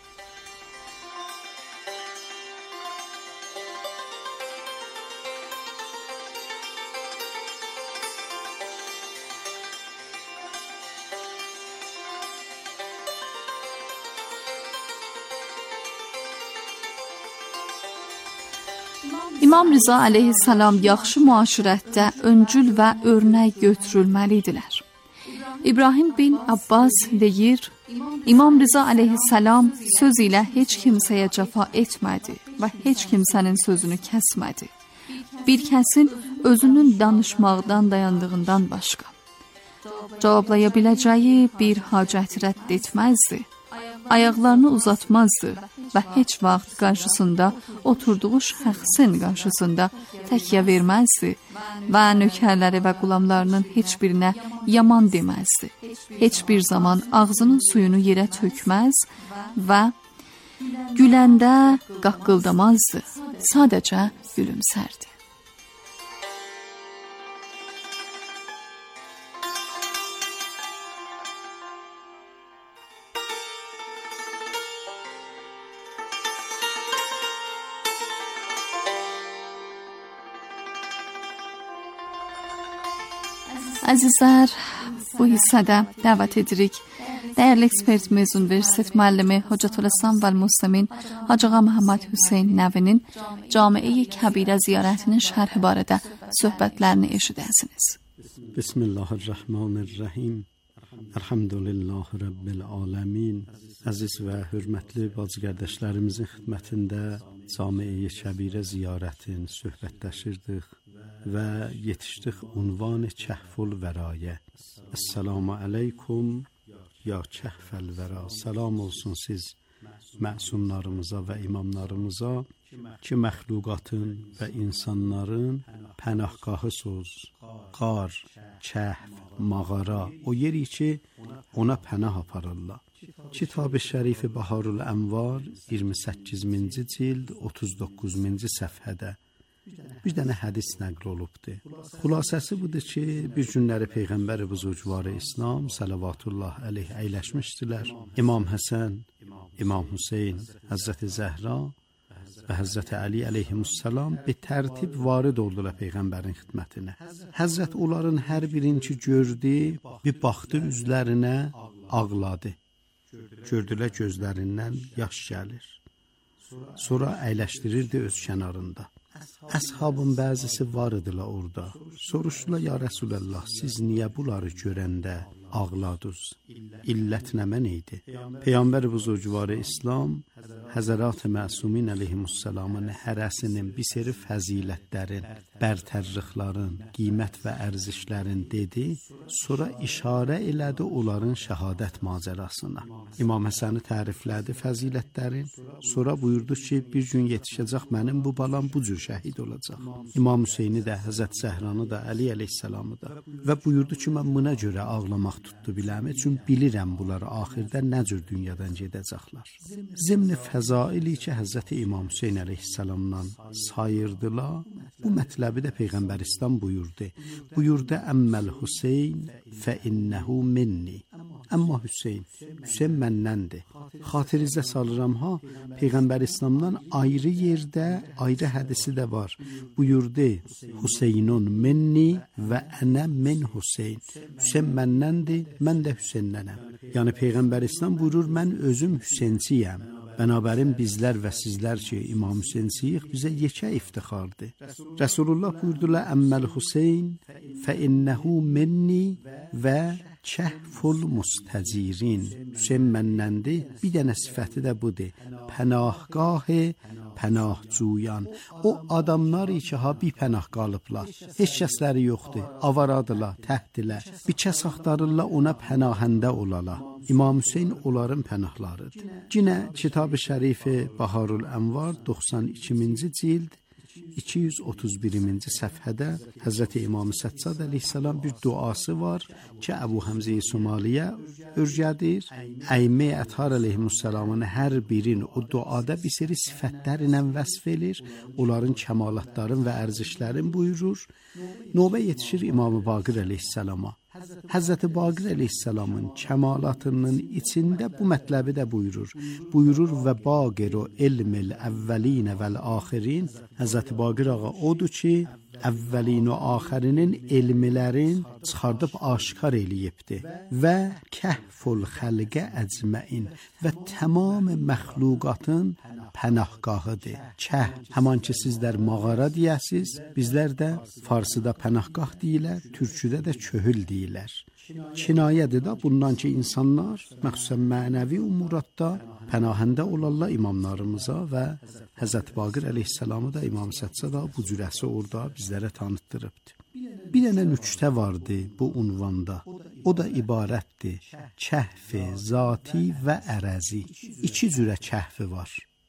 İmam Rıza aleyhissalam yaxşı müaşirətdə öncül və örnək götürülməlidirlər. İbrahim bin Abbas deyir, İmam Rıza aleyhissalam söz ilə heç kimsəyə cəfa etmədi və heç kimsənin sözünü kəsmədi. Bir kəsin özünün danışmaqdan dayandığından başqa cavablaya biləcəyi bir hacət rədd etməzdi. Ayaqlarını uzatmazdı və heç vaxt qarşısında oturduğu şəxsin qarşısında təkyə verməzdi və nökərləri və qulamlarının heç birinə yaman deməzdi. Heç bir zaman ağzının suyunu yerə tökməz və güləndə qaqqıldamazdı, sadəcə gülümsərdi. Əzizlər, bu hissədə dəvət edirik dəyərli ekspertimiz, Universitet müəllimi Hocatüləslam və Müslimin Hacı Ağa Məhəmməd Hüseyn Nəvinin Camiə-i Kəbirə ziyarətinin şərhi barədə söhbətlərini eşidəsiniz. Bismillahirrahmanirrahim. Elhamdülillahi Rabbil aləmin. Əziz və hörmətli bacı qardaşlarımızın xidmətində Camiə-i Kəbirə ziyarətin söhbətləşirdik və yetişdik unvan-ı Kəhful Vəraya. Esselamu aleykum ya Kəhfəl Vəra. Salam olsun siz məsumlarımıza və imamlarımıza ki, məxluqatın və insanların pənahgahısınız. Qar, kəhf, mağara, o yeri ki, ona pənah aparırlar. Kitab-ı Şərifi Baharul Ənvar iyirmi səkkizinci cild otuz doqquzuncu səfhədə bir dənə hədis nəql olubdur. Xülasəsi budur ki, bir günləri Peyğəmbər-i Buzurgvarı İslam salavatullah əleyh əyləşmişdilər. İmam Həsən, İmam Hüseyn, Həzrəti Zəhra və Həzrəti Əli əleyhimussalam bir tərtib varid oldular Peyğəmbərin xidmətinə. Həzrət onların hər birini ki gördü, bir baxdı üzlərinə, ağladı. Gördülər gözlərindən yaş gəlir. Sonra əyləşdirirdi öz kənarında. Əshabın bəzisi var idilə orada. Soruşdular, ya Rəsulallah, siz niyə bunları görəndə ağladınız? İllət nə mən idi? Peyğəmbər buzurgvarı İslam Həzərat-ı Məsumin əleyhimussalamın hərəsinin bir seri fəzilətlərin, bərtərrixlərin, qiymət və ərzişlərin dedi, sonra işarə elədi onların şəhadət macərasına. İmam Həsəni təriflədi fəzilətlərin, sonra buyurdu ki, bir gün yetişəcək mənim bu balam bu cür şəhid olacaq. İmam Hüseyni də, Həzrət Zəhranı da, Əli əleyhissalamı da və buyurdu ki, mən buna görə ağlamaq tutdu biləmi, çünki bilirəm bunlar axirdə nə cür dünyadan gedəcəklər. Zimni fəzaili ki, Həzrəti İmam Hüseyn əleyhissalamdan sayırdılar, bu mətləbi də Peyğəmbər İslam buyurdu. Buyurdu, əmməl Hüseyn fə innəhu minni. Əmma Hüseyn, Hüseyn məndəndir. Xatirinizdə salıram ha, Peyğəmbər İslamdan ayrı yerdə, ayrı hədisi də var. Buyurdu, Hüseynun minni və ənə min Hüseyn. Hüseyn məndəndir, mən də Hüseyndənəm. Yəni Peyğəmbər İslam buyurur, mən özüm Hüseynciyəm. Bənabərin bizlər və sizlər ki, İmam Hüseynciyik, bizə yekə iftixardır. Rəsulullah buyurdular, əmməl Hüseyn fə innəhu minni və Kəhful Mustəcirin. Hüseyn məndəndir, bir dənə sifəti də budur. Pənahgah pənah cuyan, o adamlar ki, ha bir pənah qalıblar. Heç kəsləri yoxdur, avaradılar, təhdilər. Bir kəs axtarırlar, ona pənahəndə olala. İmam Hüseyin onların pənahlarıdır. Yine Kitab-ı Şərifi Baharul Ənvar doxsan ikinci cild iki yüz otuz birinci səfhədə Həzrəti İmam Səccad əleyhissalam bir duası var ki, Əbu Həmzə-i Somaliyə örgədir. Əymə Ətər əleyhissalamın hər birini o duada bir seri sifətlərlə vəsf edir, onların kəmalatların və ərzişlərin buyurur. Növbə yetişir İmam Baqir əleyhissalama. Həzrəti Baqir əleyhissalamın kəmalatının içində bu mətləbi də buyurur. Buyurur və Baqiru ilmil əvvəlinə vəl-axirin. Həzrəti Baqir ağa odur ki, əvvəlin və axirinin elmilərin çıxardıb aşkar eləyibdi və kəhful xəlqə əcməin və tamam məxluqatın pənahgahıdır. Kəh, həman ki sizlər mağara deyəsiz, bizlər də farsıda pənahgah deyilər, türküdə də köhül deyilər. Kinayədir də bundan ki, insanlar məxsusən mənəvi umuratda pənahəndə olarlar imamlarımıza və Həzrət Baqir əleyhissalamı da İmam Səccada bu cürəsi orada bizlərə tanıtdırıbdır. Bir dənə nüktə vardı bu unvanda. O da ibarətdir. Kəhfi, zati və ərəzi. İki cürə kəhfi var.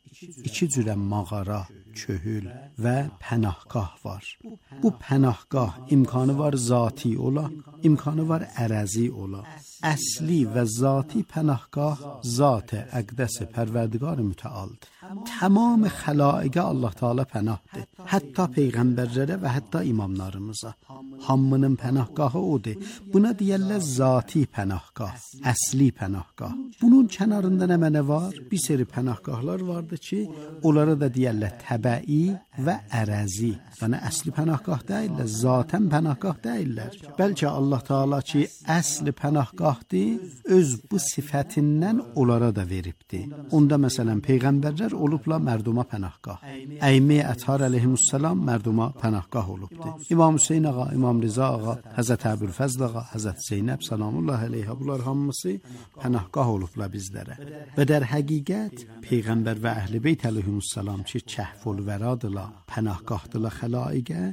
İki cürə mağara, köhül və pənahgah var. Bu pənahgah imkanı var zati ola, imkanı var ərəzi ola. Əsli və zati pənahgah zat-ı əqdəs-i pərverdigar-ı mütəaldır. Tamam xəlaiqə Allah Teala pənahdır. Hətta peyğəmbərlərə və hətta imamlarımıza. Hamının pənahgahı odur. Buna deyərlər zati pənahgah, əsli pənahgah. Bunun kənarında nə mənə var? Bir seri pənahgahlar vardı ki, onlara da deyərlər təbəi və ərəzi. Yəni əsli pənahgah deyirlər, zatən pənahgah deyirlər. Bəlkə Allah Teala ki, əsli pənahgahdır, öz bu sifətindən onlara da veribdir. Onda məsələn peyğəmbərlər olubla mərduma pənahgah. Əymə Ətər əleyhissalam mərduma pənahgah olubdur. İmam Hüseyin ağa, İmam Rıza ağa, Həzrət Əbülfəzl ağa, Həzrət Zeynəb salamullah əleyhə, bunlar hamısı pənahgah olubla bizlərə. Və der həqiqət peyğəmbər və əhl-i beyt əleyhissalam ki, kəhful vəradılar, pənahgahdılar xəlaiqə,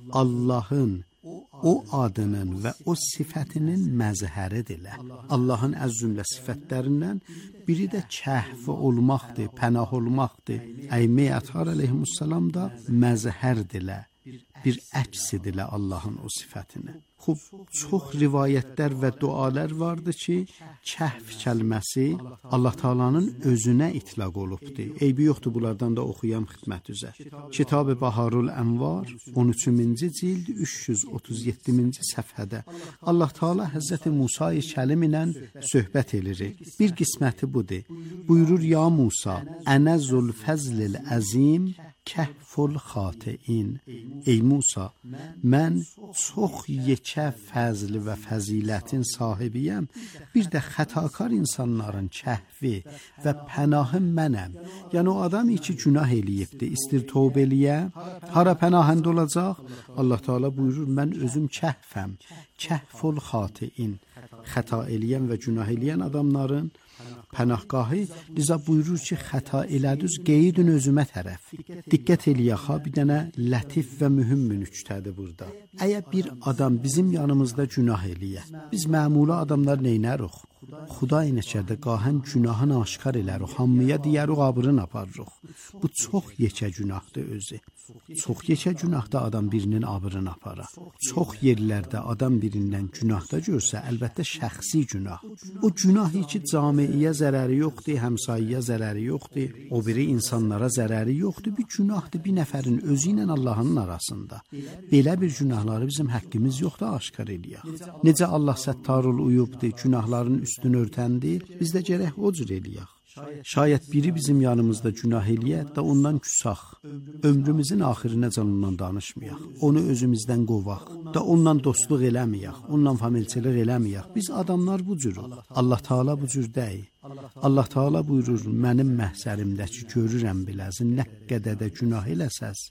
Allahın o adının və o sifətinin məzhəridirlər. Allahın əz cümlə sifətlərindən biri də kəhf olmaqdır, pənah olmaqdır. Əymə Ətər əleyhissalam da məzhərdirlər. Bir əksidirlər Allahın o sifətini. Xub, çox rivayətlər və dualar vardı ki, kəhf kəlməsi Allah Teala'nın özünə itlaq olubdur. Eybi yoxdur, bunlardan da oxuyam xidmət üzə. Kitab-ı Baharul Ənvar on üçüncü cild üç yüz otuz yeddinci səfhədə Allah Teala Həzrəti Musa-i Kəlim ilə söhbət edir. Bir qisməti budur. Buyurur, ya Musa, ənə zülfəzlil əzim kəhful xati'in. Ey Musa, mən çox yekə fəzli və fəzilətin sahibiyəm. Bir də xətakar insanların kəhvi və pənahı mənəm. Yəni o adam ki günah eləyibdir, istir tövbə eləyə, hara pənahənd olacaq? Allah Teala buyurur, mən özüm kəhfəm. Kəhful xati'in. Xəta eləyən və günah eləyən adamların pənahgahı. Liza buyurur ki, xəta elədiniz, qeydin özümə tərəf. Diqqət eləyək, ha, bir dənə lətif və mühüm nüktədir burada. Əgər bir adam bizim yanımızda günah eləyə, biz məmula adamlar neynərik? Xuday neçərdə qahən günahını aşkar elərik, hamıya deyərik, abırın aparırıq. Bu çox yekə günahdır özü. Çox yekə günahda adam birinin abırını aparır. Çox yerlərdə adam birindən günahda görsə, əlbəttə şəxsi günah. O günahı ki, camiyə zərəri yoxdur, həmsayiyə zərəri yoxdur, o biri insanlara zərəri yoxdur, bir günahdır bir nəfərin özü ilə Allahın arasında. Belə bir günahları bizim həqqimiz yoxdur, aşkar eləyək. Necə Allah səttarul uyubdur, günahların üstünü örtəndir, biz də gərək o cür eləyək. Şayət biri bizim yanımızda günah eləyək də ondan küsaq, ömrümüzün axirinəcən ondan danışmayaq, onu özümüzdən qovaq, da ondan dostluq eləməyək, ondan familçilik eləməyək. Biz adamlar bu cürük. Allah Teala bu cür deyil. Allah Teala buyurur, mənim məhsərimdəki görürəm biləzin, nə qədər də günah eləsəz,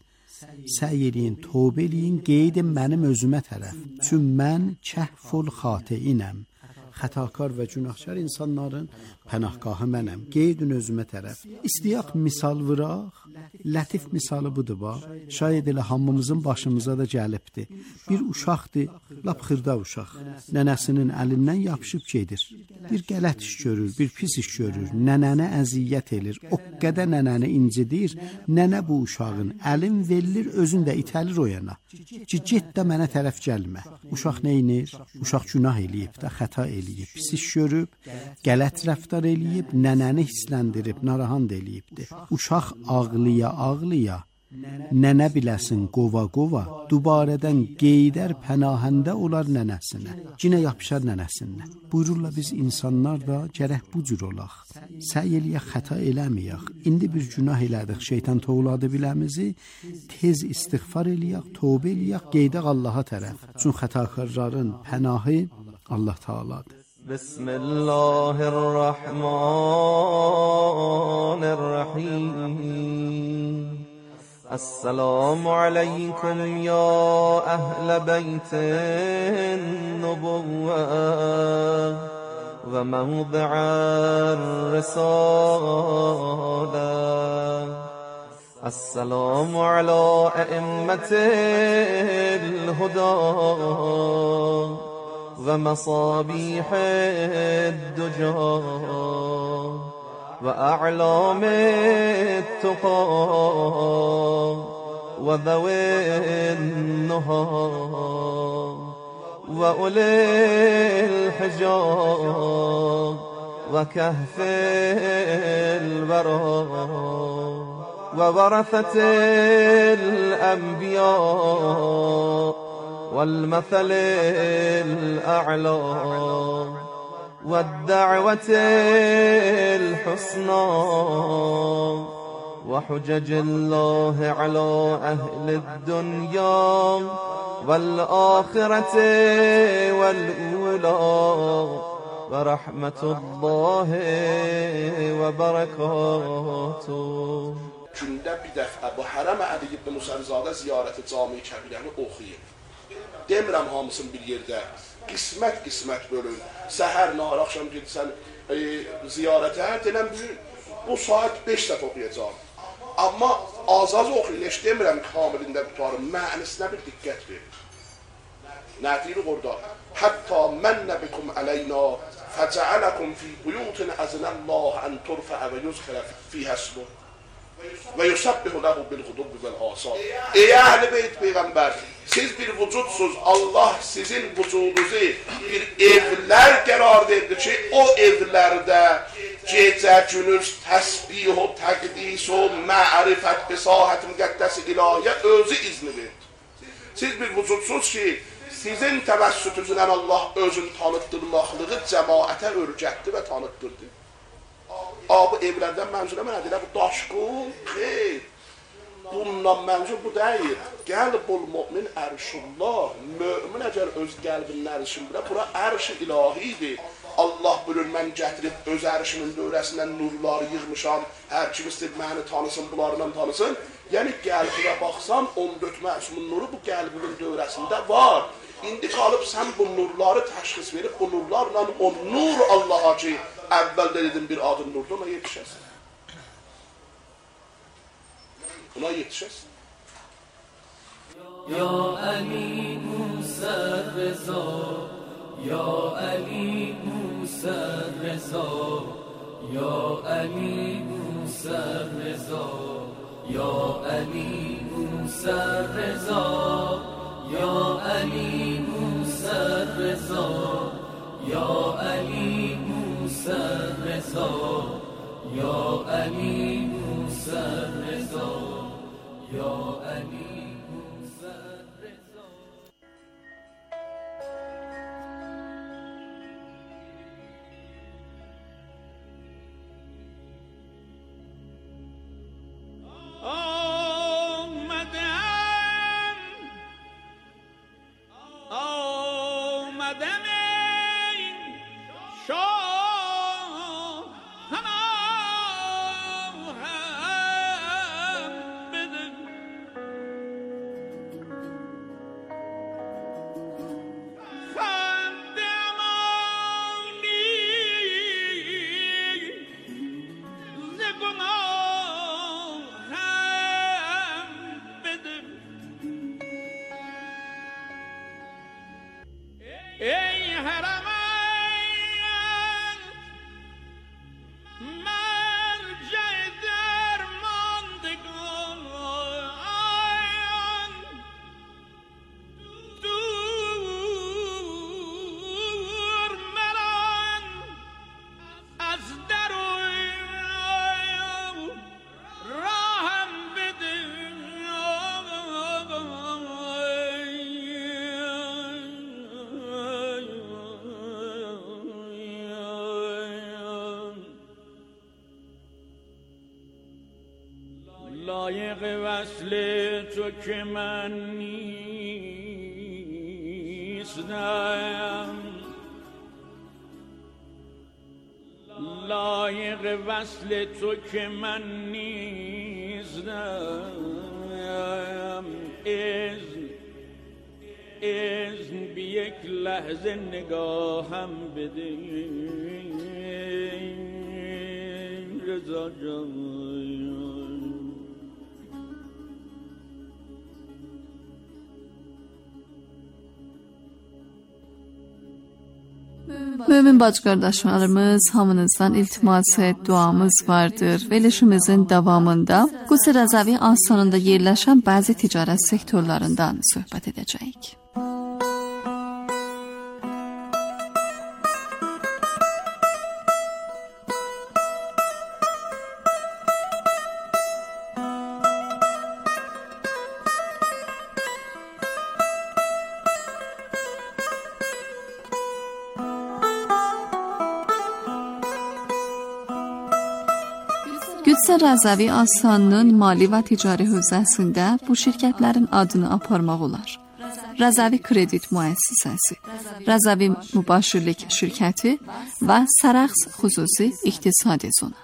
səy eləyin, tövbə eləyin, qeydin mənim özümə tərəf. Çün mən kəhful xatiinəm. xətakar və günahkar insanların pənahgahı mənəm. Qeydin özümə tərəf. İstiyaq misal vıraq. Lətif misalı budur bax. Şayad elə hamımızın başımıza da gəlibdi. Bir uşaqdır, lap xırda uşaq. Nənəsinin əlindən yapışıb gedir. Bir qələt iş görür, bir pis iş görür. Nənəni əziyyət elir. O qədər nənəni incidir. Nənə bu uşağın əlin verilir, özün də itəlir o yana. Ki, get də mənə tərəf gəlmə. Uşaq neynir? Uşaq günah eləyib də, xəta eləyib, pis iş görüb, qələt rəftar eləyib, nənəni hisləndirib, narahat eləyibdir. Uşaq ağlıya ağlıya, nənə biləsin qova qova, dubarədən qeydər pənahəndə olar nənəsinə, cinə yapışar nənəsinə. Buyururlar biz insanlar da gərək bu cür olaq. Səy eləyək, xəta eləməyək. İndi bir günah elədik, şeytan tovladı biləmizi, tez istiğfar eləyək, tövbə eləyək, qeydək Allaha tərəf. Çün xətakarların pənahı Allah Teala'dır. Bismillahirrahmanirrahim. السلام عليكم يا أهل بيت النبوة وموضع الرسالة. السلام على أئمة الهدى ومصابيح الدجى وأعلام التقى وذوي النهى وأولي الحجى وكهف الورى وورثة الأنبياء والمثل الأعلى والدعوة الحسنى وحجج الله على أهل الدنيا والآخرة والأولى ورحمة الله وبركاته. Gündə bir dəfə bu Hərəm Əli ibn Musəvizadə ziyarəti cami-i kəbirəni oxuyun. Demirəm hamısını bir yerdə. Qismət qismət bölün. Səhər, nahar, axşam gedirsən e, ziyarətə, denəm bu saat beş dəfə oxuyacaq. Amma az-az oxuyun, heç demirəm kamilində tutarım, mənisinə bir diqqət verin. Nə deyirik orada? Hətta mənnə bikum əleyna fəcəələkum fi buyutin əzinəllah ən turfəə və yüzxirə fiyhəsluh və yusabbihu ləhu bil-ğudubbi vəl-asal. Ey əhl-i beyt Peyğəmbər, siz bir vücudsuz, Allah sizin vücudunuzu bir evlər qərar verdi ki, o evlərdə gecə günüz təsbih o, təqdis o, mərifət, bisahət, müqəddəs ilahiyə özü izni verdi. Siz bir vücudsuz ki, sizin təvəssütünüzlə Allah özün tanıtdırmaqlığı cəmaətə örgətdi və tanıtdırdı. Bu evlərdən mənzurə mənə deyilər, bu daşqın, xeyr. Bundan mənzur bu deyil. Qəlbul mümin ərşullah. Mömin əgər öz qəlbinin ərşin bilə, bura ərş-i ilahidir. Allah bölür, mən gətirib öz ərşinin dövrəsindən nurları yığmışam. Hər kim istəyib məni tanısın, bunlarından tanısın. Yəni qəlbinə baxsan, on dörd məsumun nuru bu qəlbinin dövrəsində var. İndi qalıb sən bu nurları təşxis verib, bu nurlarla o nur Allaha ki, əvvəldə dedim bir adın nurda, ona yetişəsin. Ona yetişəsin. Ya Ali Musa Reza, Ya Ali Musa Reza, Ya Ali Musa Reza, Ya Ali Musa Reza, Ya Ali Musa Reza, Ya Ali Musa Reza, Ya Ali Musa Reza, Ya Ali Musa Reza. آمدم آمدم این شاه هم بده ای حرمین مرجع درماندگان دور مران از در راهم بده لایق وصل تو که من نیستم لایق وصل تو که من نیستم اذن اذن بی یک لحظه نگاهم بده رضا جان Mömin bacı qardaşlarımız, hamınızdan iltimas et, duamız vardır. Verilişimizin davamında Qudsi Rəzavi Astanında yerləşən bəzi ticarət sektorlarından söhbət edəcəyik. Qudsi Rəzavi Astanının mali və ticari hövzəsində bu şirkətlərin adını aparmaq olar. Rəzavi Kredit Müəssisəsi, Rəzavi Mübaşirlik Şirkəti və Sarax Xüsusi İqtisadi Zona.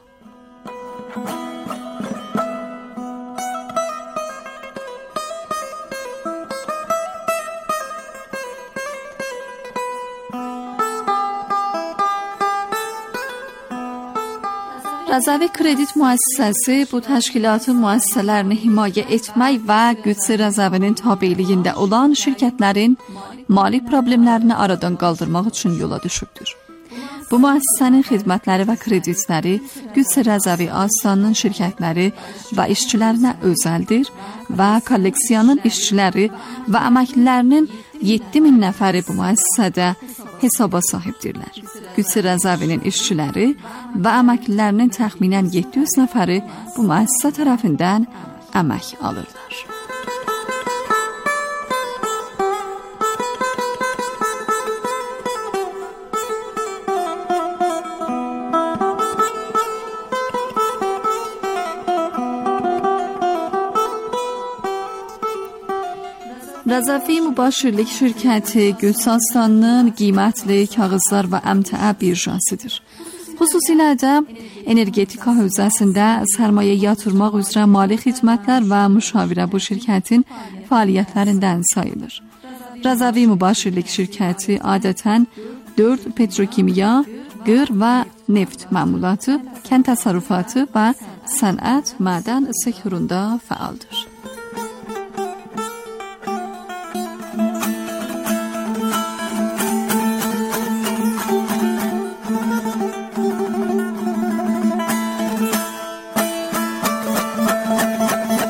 Rəzavi Kredit Müəssisəsi bu təşkilatın müəssisələrini himayə etmək və Qudsi Rəzavinin tabeliyində olan şirkətlərin mali problemlərini aradan qaldırmaq üçün yola düşübdür. Bu müəssisənin xidmətləri və kreditləri Qudsi Rəzavi Astanının şirkətləri və işçilərinə özəldir və kolleksiyanın işçiləri və əməklilərinin yeddi min nəfəri bu müəssisədə hesaba sahibdirlər. Qudsi Rəzavinin işçiləri və əməklilərinin təxminən yeddi yüz nəfəri bu müəssisə tərəfindən əmək alırlar. Rəzavi Mübaşirlik Şirkəti Qudsi Astanının qiymətli kağızlar və əmtəə birjasıdır. Xüsusilə də energetika hövzəsində sərmayə yatırmaq üzrə mali xidmətlər və müşavirə bu şirkətin fəaliyyətlərindən sayılır. Rəzavi Mübaşirlik Şirkəti adətən dörd petrokimya, qır və neft məmulatı, kənd təsərrüfatı və sənət, mədən sektorunda fəaldır.